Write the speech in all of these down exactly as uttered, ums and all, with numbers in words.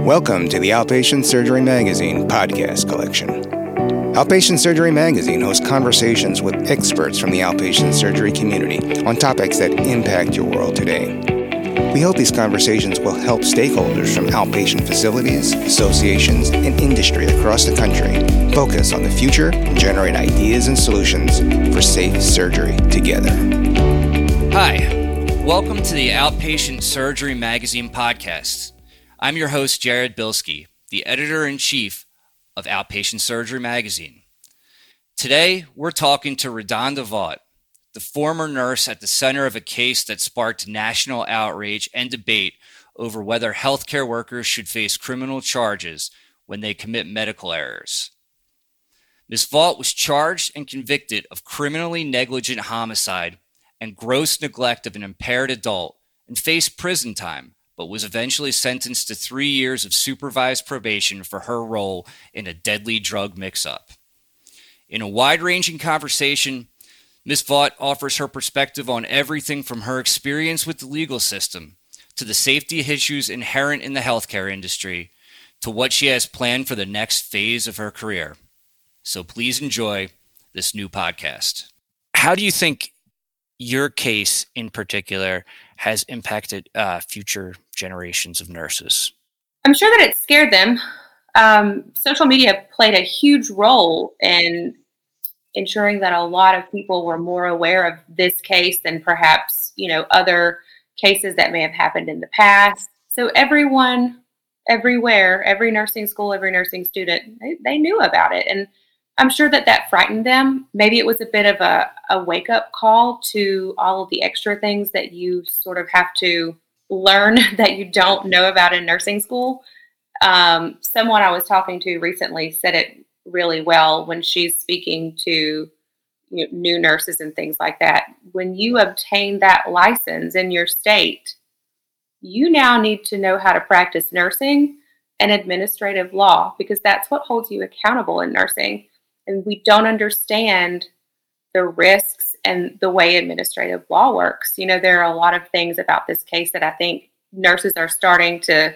Welcome to the Outpatient Surgery Magazine podcast collection. Outpatient Surgery Magazine hosts conversations with experts from the outpatient surgery community on topics that impact your world today. We hope these conversations will help stakeholders from outpatient facilities, associations, and industry across the country focus on the future and generate ideas and solutions for safe surgery together. Hi, welcome to the Outpatient Surgery Magazine podcast. I'm your host, Jared Bilski, the editor-in-chief of Outpatient Surgery Magazine. Today, we're talking to Redonda Vaught, the former nurse at the center of a case that sparked national outrage and debate over whether healthcare workers should face criminal charges when they commit medical errors. Miz Vaught was charged and convicted of criminally negligent homicide and gross neglect of an impaired adult and faced prison time, but was eventually sentenced to three years of supervised probation for her role in a deadly drug mix-up. In a wide-ranging conversation, Miz Vaught offers her perspective on everything from her experience with the legal system to the safety issues inherent in the healthcare industry to what she has planned for the next phase of her career. So please enjoy this new podcast. How do you think your case in particular has impacted uh, future generations of nurses? I'm sure that it scared them. Um, social media played a huge role in ensuring that a lot of people were more aware of this case than perhaps, you know, other cases that may have happened in the past. So everyone, everywhere, every nursing school, every nursing student, they, they knew about it. And I'm sure that that frightened them. Maybe it was a bit of a, a wake-up call to all of the extra things that you sort of have to learn that you don't know about in nursing school. Um, someone I was talking to recently said it really well when she's speaking to you know, new nurses and things like that. When you obtain that license in your state, you now need to know how to practice nursing and administrative law because that's what holds you accountable in nursing. And we don't understand the risks and the way administrative law works. You know, there are a lot of things about this case that I think nurses are starting to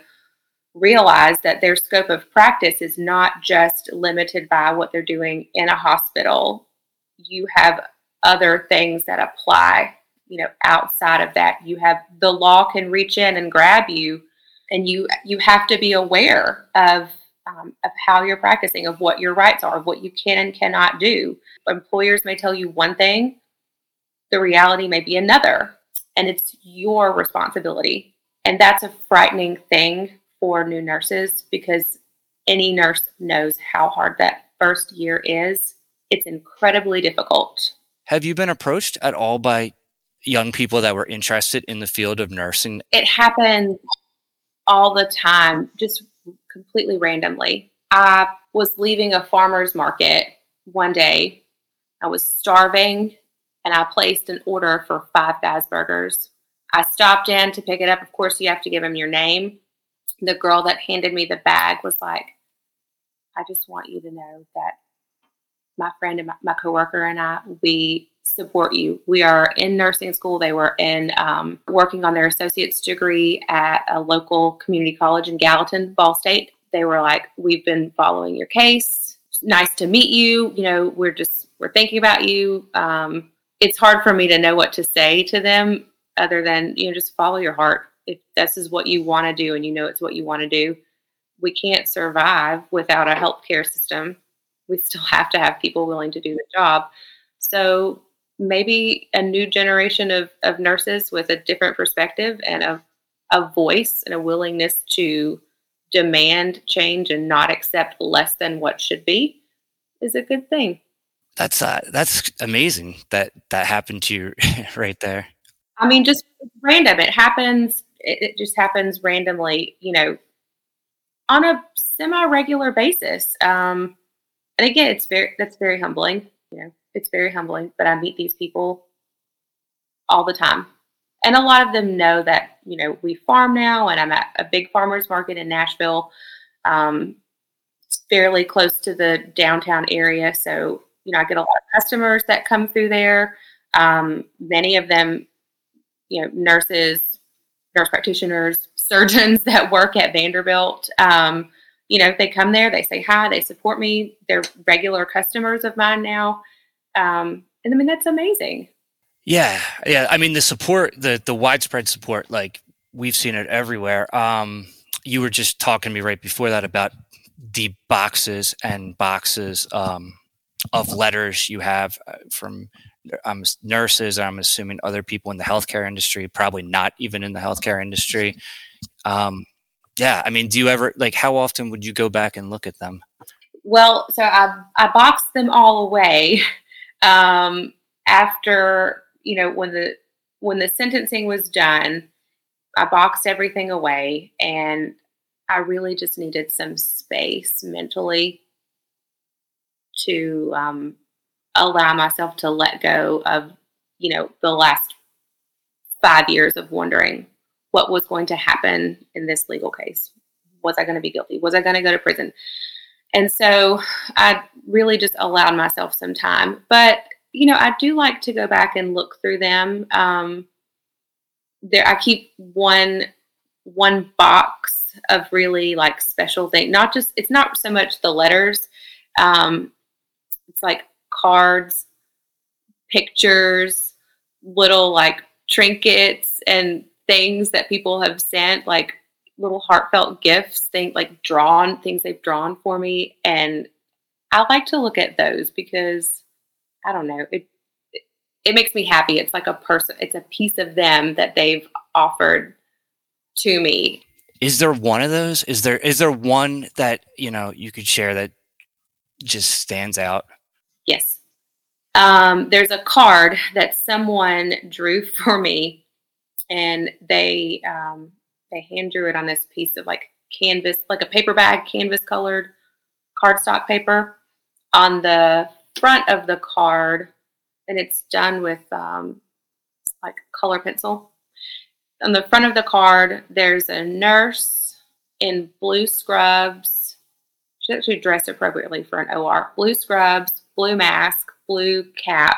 realize that their scope of practice is not just limited by what they're doing in a hospital. You have other things that apply, you know, outside of that. You have the law can reach in and grab you, and you you have to be aware of Um, of how you're practicing, of what your rights are, of what you can and cannot do. Employers may tell you one thing, the reality may be another, and it's your responsibility. And that's a frightening thing for new nurses because any nurse knows how hard that first year is. It's incredibly difficult. Have you been approached at all by young people that were interested in the field of nursing? It happens all the time, just completely randomly. I was leaving a farmer's market one day. I was starving and I placed an order for five Faz burgers. I stopped in to pick it up. Of course, you have to give them your name. The girl that handed me the bag was like, I just want you to know that my friend and my, my coworker and I, we support you. We are in nursing school. They were in um, working on their associate's degree at a local community college in Gallatin, Ball State. They were like, we've been following your case. Nice to meet you. You know, we're just, we're thinking about you. Um, it's hard for me to know what to say to them other than, you know, just follow your heart. If this is what you want to do and you know it's what you want to do, we can't survive without a healthcare system. We still have to have people willing to do the job. So maybe a new generation of, of nurses with a different perspective and a, a voice and a willingness to demand change and not accept less than what should be is a good thing. That's uh, that's amazing that that happened to you right there. I mean, just random. It happens. It, it just happens randomly, you know, on a semi-regular basis. Um, and again, it's very, that's very humbling, you know. It's very humbling, but I meet these people all the time. And a lot of them know that, you know, we farm now and I'm at a big farmer's market in Nashville. Um, it's fairly close to the downtown area. So, you know, I get a lot of customers that come through there. Um, many of them, you know, nurses nurse practitioners, surgeons that work at Vanderbilt. Um, you know, they come there, they say hi, they support me. They're regular customers of mine now. Um, and I mean, that's amazing. Yeah. Yeah. I mean, the support, the, the widespread support, like we've seen it everywhere. Um, you were just talking to me right before that about the boxes and boxes, um, of letters you have from um, nurses. I'm assuming other people in the healthcare industry, probably not even in the healthcare industry. Um, yeah. I mean, do you ever, like, how often would you go back and look at them? Well, so I, I boxed them all away. Um, after, you know, when the, when the sentencing was done, I boxed everything away, and I really just needed some space mentally to, um, allow myself to let go of, you know, the last five years of wondering what was going to happen in this legal case. Was I going to be guilty? Was I going to go to prison? And so I really just allowed myself some time. But, you know, I do like to go back and look through them. Um, there, I keep one one box of really like special things. Not just, it's not so much the letters. Um, it's like cards, pictures, little like trinkets and things that people have sent, like little heartfelt gifts, things like drawn things they've drawn for me. And I like to look at those because I don't know, it, it, it makes me happy. It's like a person, it's a piece of them that they've offered to me. Is there one of those? Is there, is there one that, you know, you could share that just stands out? Yes. Um, there's a card that someone drew for me, and they, um, they hand drew it on this piece of like canvas, like a paper bag, canvas colored cardstock paper on the front of the card. And it's done with, um, like color pencil. On the front of the card, there's a nurse in blue scrubs. She's actually dressed appropriately for an O R. Blue scrubs, blue mask, blue cap,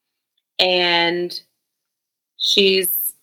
and she's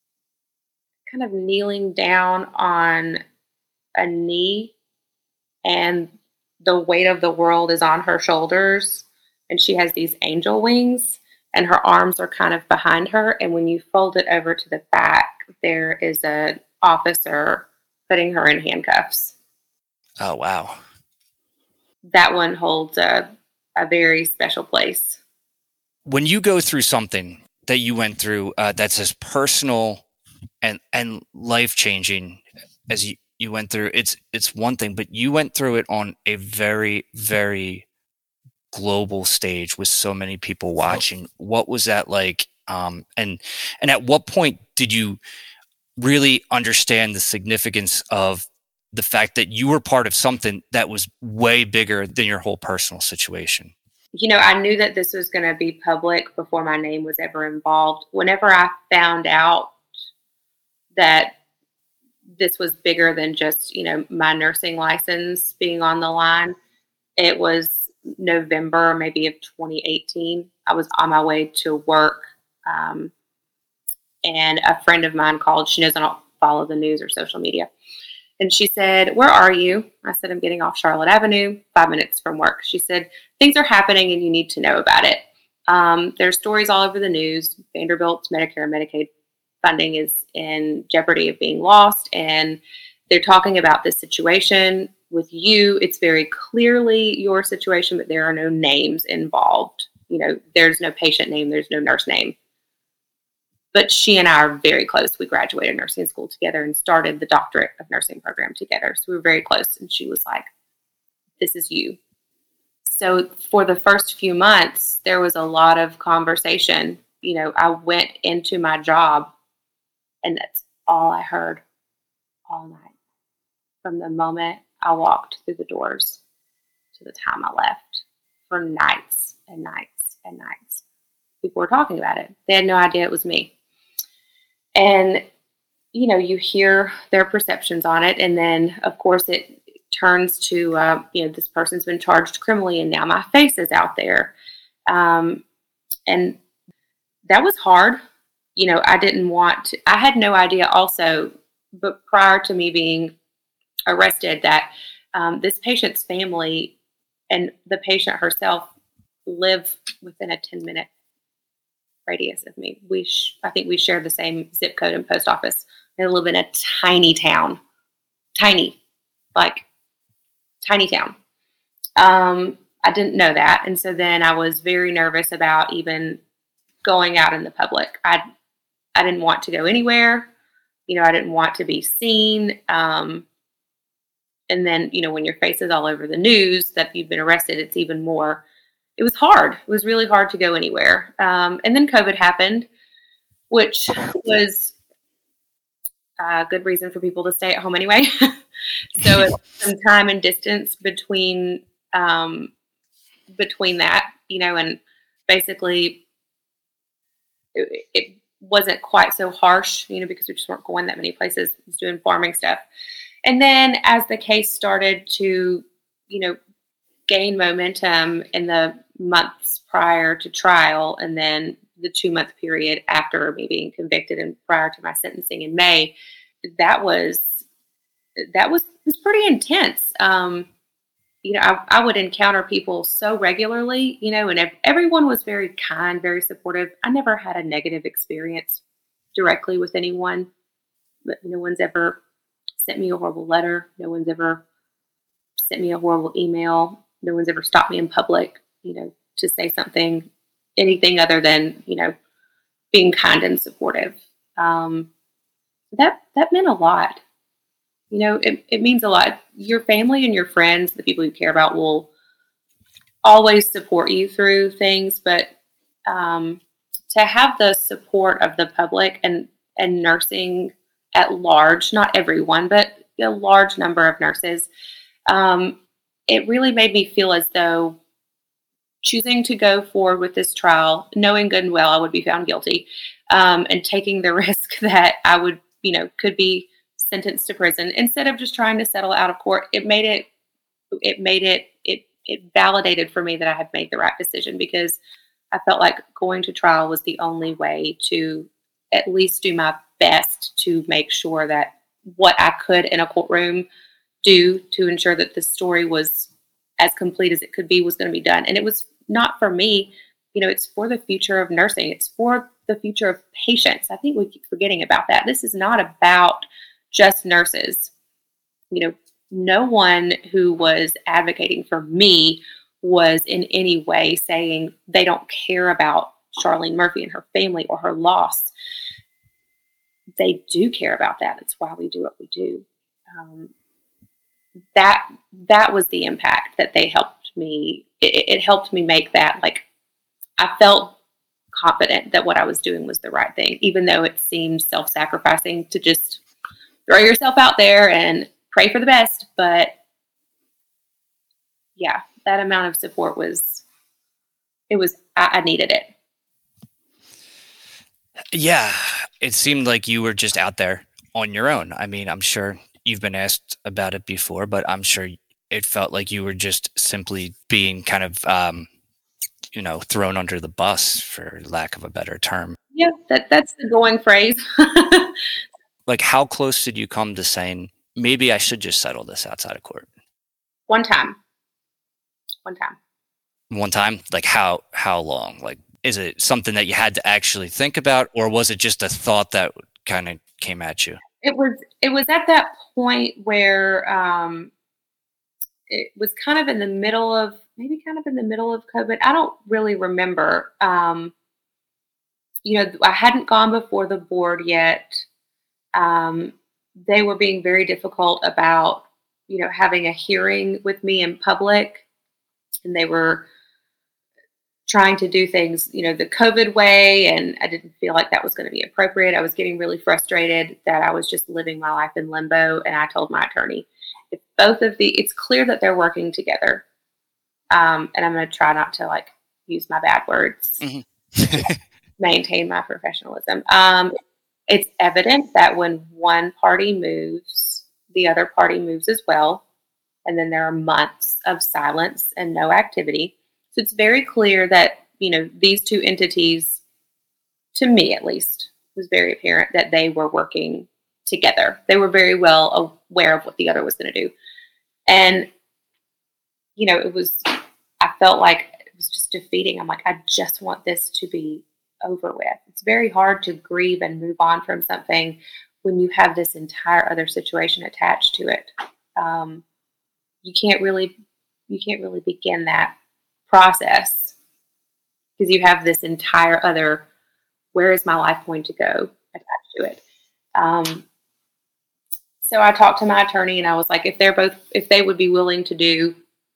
kind of kneeling down on a knee, and the weight of the world is on her shoulders, and she has these angel wings, and her arms are kind of behind her, and when you fold it over to the back, there is an officer putting her in handcuffs. Oh, wow. That one holds a, a very special place. When you go through something that you went through uh, that's as personal and, and life-changing as you, you went through, it's it's one thing, but you went through it on a very, very global stage with so many people watching. What was that like? Um, and and at what point did you really understand the significance of the fact that you were part of something that was way bigger than your whole personal situation? You know, I knew that this was going to be public before my name was ever involved. Whenever I found out that this was bigger than just, you know, my nursing license being on the line, it was November, maybe of twenty eighteen. I was on my way to work, um, and a friend of mine called. She knows I don't follow the news or social media. And she said, "Where are you?" I said, "I'm getting off Charlotte Avenue, five minutes from work." She said, "Things are happening and you need to know about it. Um, there's stories all over the news. Vanderbilt's Medicare and Medicaid funding is in jeopardy of being lost. And they're talking about this situation with you. It's very clearly your situation, but there are no names involved. You know, there's no patient name. There's no nurse name. But she and I are very close. We graduated nursing school together and started the doctorate of nursing program together. So we were very close." And she was like, "This is you." So for the first few months, there was a lot of conversation. You know, I went into my job and that's all I heard all night. From the moment I walked through the doors to the time I left, for nights and nights and nights. People were talking about it. They had no idea it was me. And, you know, you hear their perceptions on it. And then, of course, it turns to, uh, you know, this person's been charged criminally and now my face is out there. Um, and that was hard. you know, I didn't want to, I had no idea also, but prior to me being arrested, that um, this patient's family and the patient herself live within a ten minute radius of me. We, sh- I think we share the same zip code and post office. They live in a tiny town, tiny, like tiny town. Um, I didn't know that. And so then I was very nervous about even going out in the public. I, I didn't want to go anywhere. You know, I didn't want to be seen. Um, and then, you know, when your face is all over the news that you've been arrested, it's even more, it was hard. It was really hard to go anywhere. Um, and then COVID happened, which was a good reason for people to stay at home anyway. So it's some time and distance between, um, between that, you know, and basically it, it wasn't quite so harsh, you know, because we just weren't going that many places. I was doing farming stuff. And then as the case started to, you know, gain momentum in the months prior to trial, and then the two month period after me being convicted and prior to my sentencing in May, that was, that was, was pretty intense. Um, you know, I, I would encounter people so regularly, you know, and ev- everyone was very kind, very supportive. I never had a negative experience directly with anyone, but no one's ever sent me a horrible letter. No one's ever sent me a horrible email. No one's ever stopped me in public, you know, to say something, anything other than, you know, being kind and supportive. Um, that, that meant a lot. You know, it, it means a lot. Your family and your friends, the people you care about, will always support you through things. But um, to have the support of the public and, and nursing at large, not everyone, but a large number of nurses, um, it really made me feel as though choosing to go forward with this trial, knowing good and well I would be found guilty, um, and taking the risk that I would, you know, could be sentenced to prison instead of just trying to settle out of court, it made it, it made it, it, it validated for me that I had made the right decision, because I felt like going to trial was the only way to at least do my best to make sure that what I could in a courtroom do to ensure that the story was as complete as it could be was going to be done. And it was not for me, you know, it's for the future of nursing. It's for the future of patients. I think we keep forgetting about that. This is not about just nurses. You know, no one who was advocating for me was in any way saying they don't care about Charlene Murphy and her family or her loss. They do care about that. It's why we do what we do. Um, that that was the impact that they helped me. It, it helped me make that, like, I felt confident that what I was doing was the right thing, even though it seemed self-sacrificing to just throw yourself out there and pray for the best. But yeah, that amount of support was, it was, I, I needed it. Yeah, it seemed like you were just out there on your own. I mean, I'm sure you've been asked about it before, but I'm sure it felt like you were just simply being kind of, um, you know, thrown under the bus, for lack of a better term. Yeah, that that's the going phrase. Like, how close did you come to saying, maybe I should just settle this outside of court? One time. One time. One time? Like, how how long? Like, is it something that you had to actually think about, or was it just a thought that kind of came at you? It was it was at that point where um, it was kind of in the middle of, maybe kind of in the middle of COVID. I don't really remember. Um, you know, I hadn't gone before the board yet. Um, they were being very difficult about, you know, having a hearing with me in public, and they were trying to do things, you know, the COVID way, and I didn't feel like that was going to be appropriate. I was getting really frustrated that I was just living my life in limbo, and I told my attorney, if both of the, it's clear that they're working together, um, and I'm going to try not to, like, use my bad words, mm-hmm. maintain my professionalism. Um, it's evident that when one party moves, the other party moves as well, and then there are months of silence and no activity. It's very clear that, you know, these two entities, to me at least, was very apparent that they were working together. They were very well aware of what the other was going to do. And, you know, it was, I felt like it was just defeating. I'm like, I just want this to be over with. It's very hard to grieve and move on from something when you have this entire other situation attached to it. Um, you can't really, you can't really begin that process because you have this entire other, where is my life going to go attached to it. Um, so I talked to my attorney and I was like, if they're both, if they would be willing to do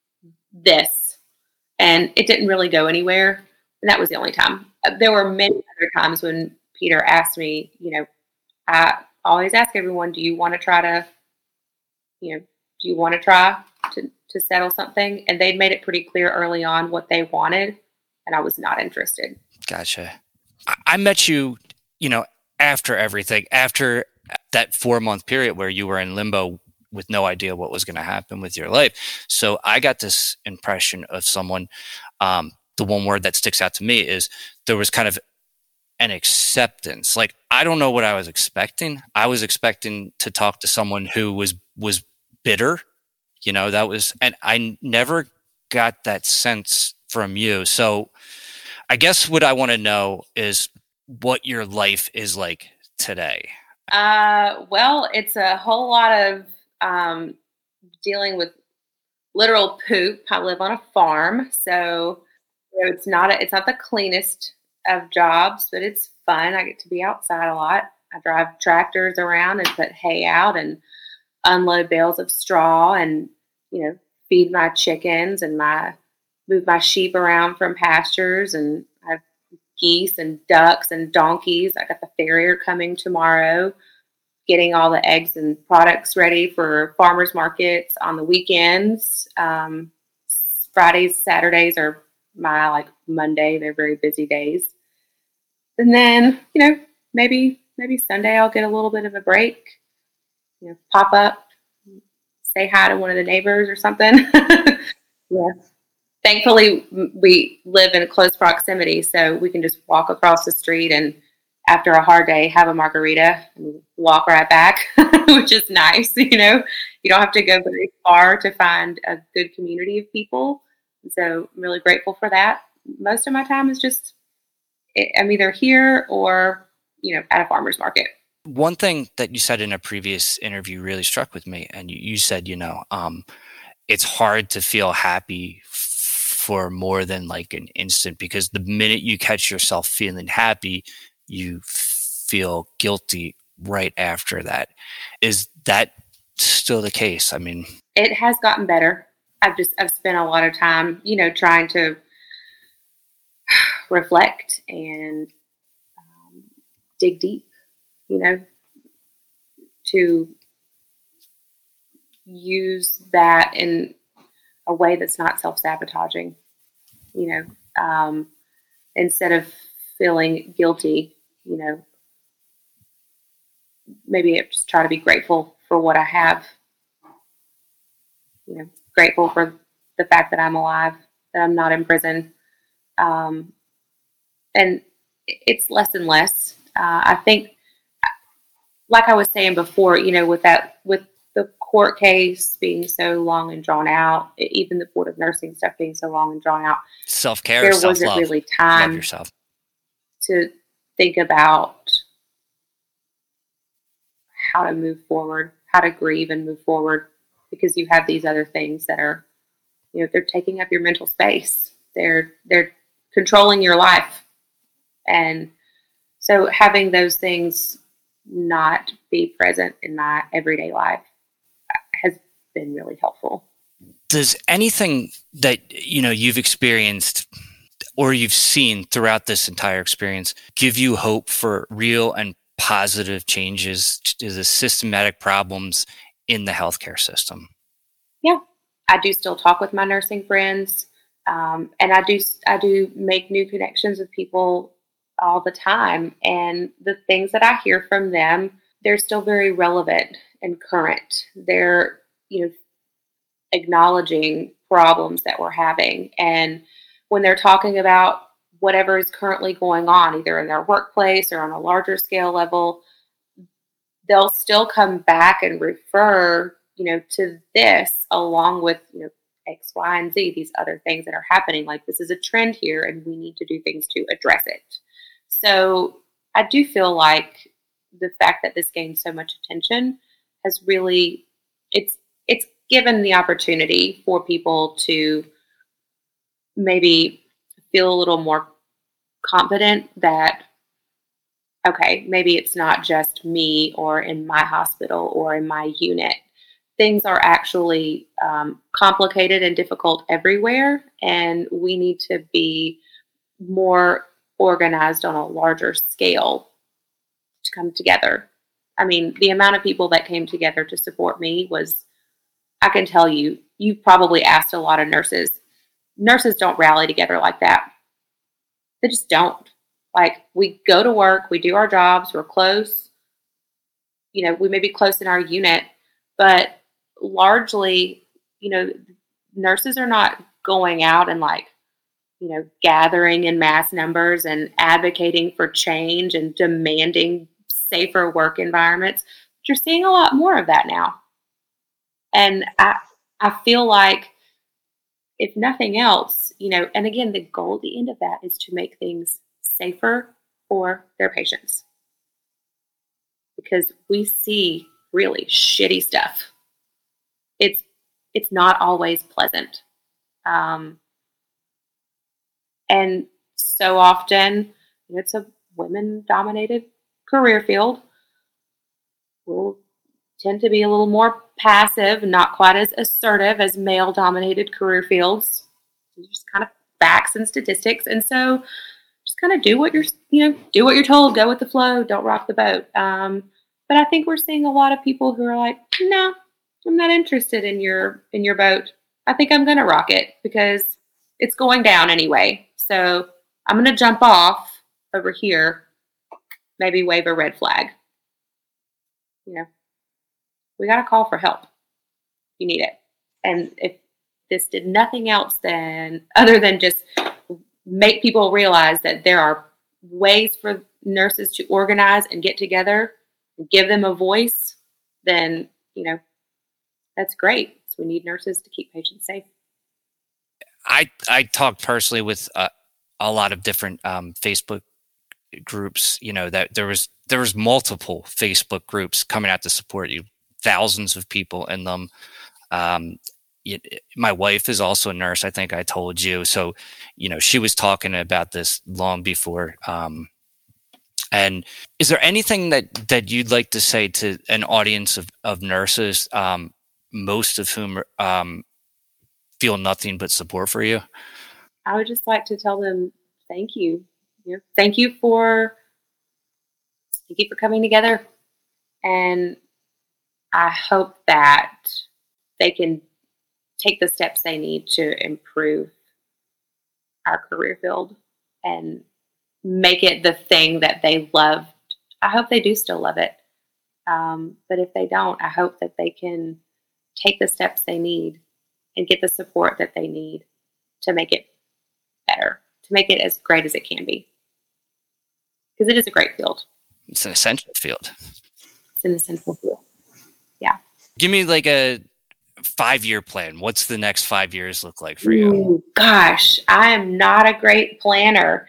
this, and it didn't really go anywhere. And that was the only time. There were many other times when Peter asked me, you know, I always ask everyone, do you want to try to, you know, do you want to try to, to settle something? And they'd made it pretty clear early on what they wanted, and I was not interested. Gotcha. I met you, you know, after everything, after that four month period where you were in limbo with no idea what was going to happen with your life. So I got this impression of someone, um, the one word that sticks out to me is there was kind of an acceptance. Like, I don't know what I was expecting. I was expecting to talk to someone who was, was bitter, you know, that was, and I never got that sense from you. So I guess what I want to know is what your life is like today. Uh, well, it's a whole lot of um, dealing with literal poop. I live on a farm, so you know, it's not a, it's not the cleanest of jobs, but it's fun. I get to be outside a lot. I drive tractors around and put hay out and unload bales of straw, and you know, feed my chickens and my move my sheep around from pastures, and I have geese and ducks and donkeys. I got the farrier coming tomorrow, getting all the eggs and products ready for farmers markets on the weekends. Um, Fridays, Saturdays are my like Monday. They're very busy days. And then, you know, maybe, maybe Sunday I'll get a little bit of a break, you know, pop up, say hi to one of the neighbors or something. Yeah. Thankfully, we live in close proximity, so we can just walk across the street and after a hard day, have a margarita and walk right back, which is nice. You know, you don't have to go very far to find a good community of people. And so I'm really grateful for that. Most of my time is just, I'm either here or, you know, at a farmer's market. One thing that you said in a previous interview really struck with me. And you, you said, you know, um, it's hard to feel happy for more than like an instant, because the minute you catch yourself feeling happy, you feel guilty right after that. Is that still the case? I mean, it has gotten better. I've just, I've spent a lot of time, you know, trying to reflect and um, dig deep, you know, to use that in a way that's not self-sabotaging, you know, um, instead of feeling guilty, you know, maybe I just try to be grateful for what I have, you know, grateful for the fact that I'm alive, that I'm not in prison. Um, and it's less and less. Uh, I think, like I was saying before, you know, with that, with the court case being so long and drawn out, even the Board of Nursing stuff being so long and drawn out, self-care, there self-love. wasn't really time Love yourself. to think about how to move forward, how to grieve and move forward, because you have these other things that are, you know, they're taking up your mental space. They're, they're controlling your life. And so having those things not be present in my everyday life has been really helpful. Does anything that, you know, you've experienced or you've seen throughout this entire experience give you hope for real and positive changes to the systematic problems in the healthcare system? Yeah, I do still talk with my nursing friends, um, and I do I do make new connections with people all the time. And the things that I hear from them, they're still very relevant and current. They're, you know, acknowledging problems that we're having. And when they're talking about whatever is currently going on, either in their workplace or on a larger scale level, they'll still come back and refer, you know, to this along with, you know, X, Y, and Z, these other things that are happening. Like, this is a trend here and we need to do things to address it. So I do feel like the fact that this gained so much attention has really, it's, it's given the opportunity for people to maybe feel a little more confident that, okay, maybe it's not just me or in my hospital or in my unit. Things are actually um, complicated and difficult everywhere, and we need to be more organized on a larger scale to come together. I mean, the amount of people that came together to support me was, I can tell you, you probably asked a lot of nurses. Nurses don't rally together like that. They just don't. Like, we go to work, we do our jobs, we're close. You know, we may be close in our unit, but largely, you know, nurses are not going out and like, you know, gathering in mass numbers and advocating for change and demanding safer work environments. But you're seeing a lot more of that now. And I, I feel like, if nothing else, you know, and again, the goal at the end of that is to make things safer for their patients. Because we see really shitty stuff. It's it's not always pleasant. Um, and so often, it's a women-dominated career field. We'll tend to be a little more passive, not quite as assertive as male-dominated career fields. Just kind of facts and statistics. And so just kind of do what you're, you know, do what you're told, go with the flow, don't rock the boat. Um, but I think we're seeing a lot of people who are like, no, I'm not interested in your, in your boat. I think I'm going to rock it because it's going down anyway. So I'm going to jump off over here, maybe wave a red flag. You know, we got to call for help. You need it. And if this did nothing else than other than just make people realize that there are ways for nurses to organize and get together and give them a voice, then, you know, that's great. So we need nurses to keep patients safe. I, I talked personally with uh, a lot of different um, Facebook groups, you know, that there was, there was multiple Facebook groups coming out to support you, thousands of people in them. Um, it, my wife is also a nurse. I think I told you. So, you know, she was talking about this long before. Um, and is there anything that, that you'd like to say to an audience of, of nurses, um, most of whom um, feel nothing but support for you? I would just like to tell them, thank you. You know, thank you for, thank you for coming together. And I hope that they can take the steps they need to improve our career field and make it the thing that they loved. I hope they do still love it. Um, but if they don't, I hope that they can take the steps they need and get the support that they need to make it better, to make it as great as it can be. Because it is a great field. It's an essential field. It's an essential field. Yeah. Give me like a five-year plan. What's the next five years look like for you? Ooh, gosh, I am not a great planner.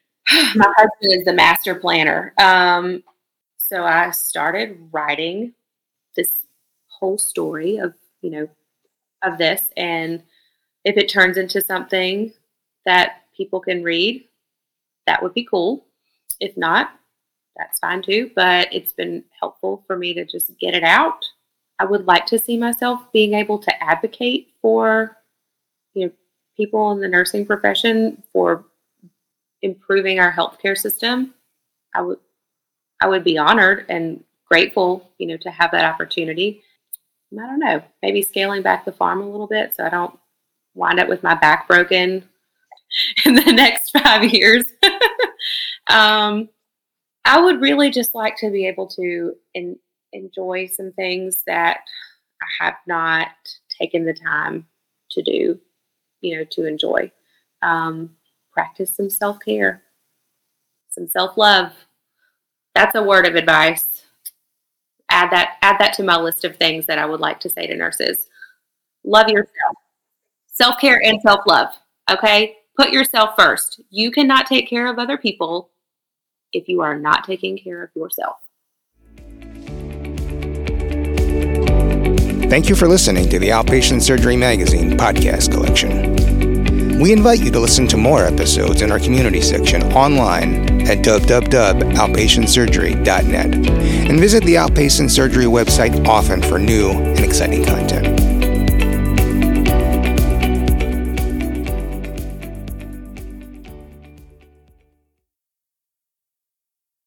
My husband is the master planner. Um, so I started writing this whole story of, you know, of this. And if it turns into something that people can read, that would be cool. If not, that's fine too. But it's been helpful for me to just get it out. I would like to see myself being able to advocate for, you know, people in the nursing profession for improving our healthcare system. I would, I would be honored and grateful, you know, to have that opportunity. I don't know, maybe scaling back the farm a little bit so I don't wind up with my back broken in the next five years. um, I would really just like to be able to in, enjoy some things that I have not taken the time to do, you know, to enjoy. Um, practice some self-care, some self-love. That's a word of advice. Add that, add that to my list of things that I would like to say to nurses. Love yourself. Self-care and self-love. Okay? Put yourself first. You cannot take care of other people if you are not taking care of yourself. Thank you for listening to the Outpatient Surgery Magazine podcast collection. We invite you to listen to more episodes in our community section online at w w w dot outpatient surgery dot net and visit the Outpatient Surgery website often for new and exciting content.